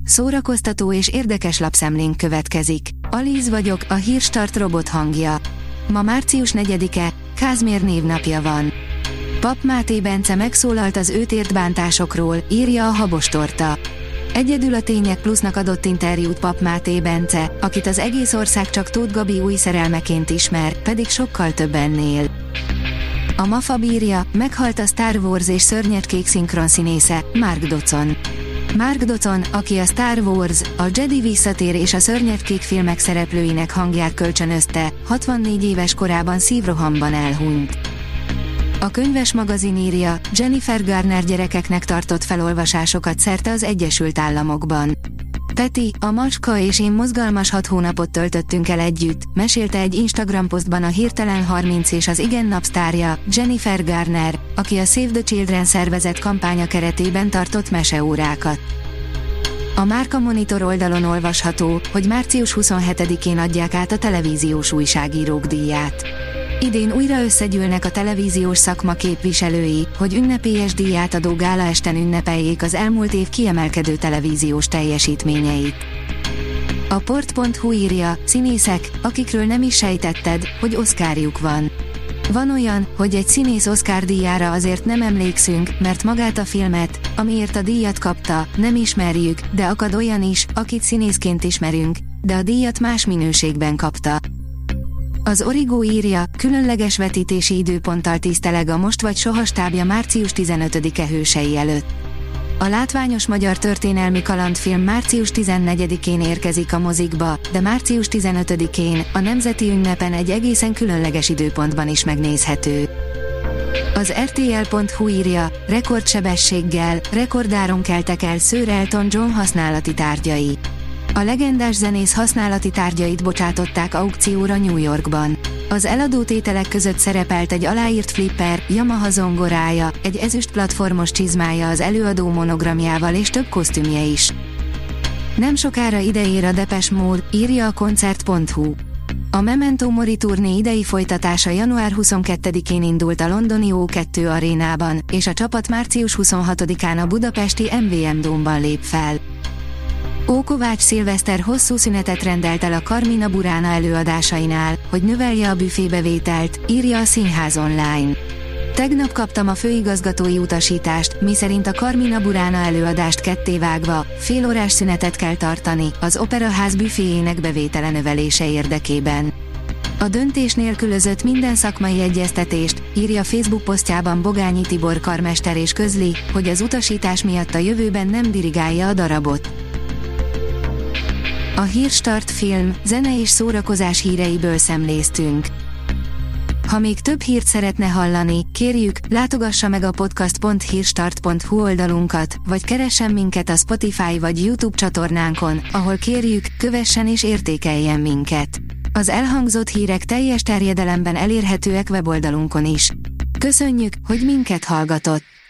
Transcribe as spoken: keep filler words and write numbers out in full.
szórakoztató és érdekes lapszemlénk következik. Alíz vagyok, a Hírstart robot hangja. Ma március negyedike, Kázmér névnapja van. Papp Máté Bence megszólalt az őt ért bántásokról, írja a Habostorta. Egyedül a Tények Plusznak adott interjút Papp Máté Bence, akit az egész ország csak Tóth Gabi új szerelmeként ismer, pedig sokkal több ennél. A Mafab írja, meghalt a Star Wars és Szörnyecskék szinkronszínésze, Mark Dodson. Mark Dodson, aki a Star Wars, a Jedi visszatér és a Szörnyecskék filmek szereplőinek hangját kölcsönözte, hatvannégy éves korában szívrohamban elhunyt. A Könyves magazin írja, Jennifer Garner gyerekeknek tartott felolvasásokat szerte az Egyesült Államokban. Peti, a macska és én mozgalmas hat hónapot töltöttünk el együtt, mesélte egy Instagram posztban a Hirtelen harminc és az Igen napsztárja, Jennifer Garner, aki a Save the Children szervezet kampánya keretében tartott meseórákat. A Márka Monitor oldalon olvasható, hogy március huszonhetedikén adják át a televíziós újságírók díját. Idén újra összegyűlnek a televíziós szakma képviselői, hogy ünnepélyes díjátadó gálaesten ünnepeljék az elmúlt év kiemelkedő televíziós teljesítményeit. A port pont hu írja, színészek, akikről nem is sejtetted, hogy Oscarjuk van. Van olyan, hogy egy színész Oscar díjára azért nem emlékszünk, mert magát a filmet, amiért a díjat kapta, nem ismerjük, de akad olyan is, akit színészként ismerünk, de a díjat más minőségben kapta. Az Origo írja, különleges vetítési időponttal tiszteleg a Most vagy Soha stábja március tizenötödike hősei előtt. A látványos magyar történelmi kalandfilm március tizennegyedikén érkezik a mozikba, de március tizenötödikén, a Nemzeti Ünnepen egy egészen különleges időpontban is megnézhető. Az er té el pont hu írja, rekordsebességgel, rekordáron keltek el Sir Elton John használati tárgyai. A legendás zenész használati tárgyait bocsátották aukcióra New Yorkban. Az eladó tételek között szerepelt egy aláírt flipper, Yamaha zongorája, egy ezüst platformos csizmája az előadó monogramjával és több kosztümje is. Nem sokára ideér a Depeche Mode, írja a koncert pont hu. A Memento Mori turné idei folytatása január huszonkettedikén indult a londoni ó kettő arénában, és a csapat március huszonhatodikán a budapesti em vé em Dome-ban lép fel. Ókovács Szilveszter hosszú szünetet rendelt el a Carmina Burana előadásainál, hogy növelje a büfébevételt, írja a Színház online. Tegnap kaptam a főigazgatói utasítást, miszerint a Carmina Burana előadást kettévágva, félórás szünetet kell tartani, az Operaház büféjének bevétele növelése érdekében. A döntés nélkülözött minden szakmai egyeztetést, írja Facebook posztjában Bogányi Tibor karmester és közli, hogy az utasítás miatt a jövőben nem dirigálja a darabot. A Hírstart film, zene és szórakozás híreiből szemléztünk. Ha még több hírt szeretne hallani, kérjük, látogassa meg a podcast pont hírstart pont hu oldalunkat, vagy keressen minket a Spotify vagy YouTube csatornánkon, ahol kérjük, kövessen és értékeljen minket. Az elhangzott hírek teljes terjedelemben elérhetőek weboldalunkon is. Köszönjük, hogy minket hallgatott!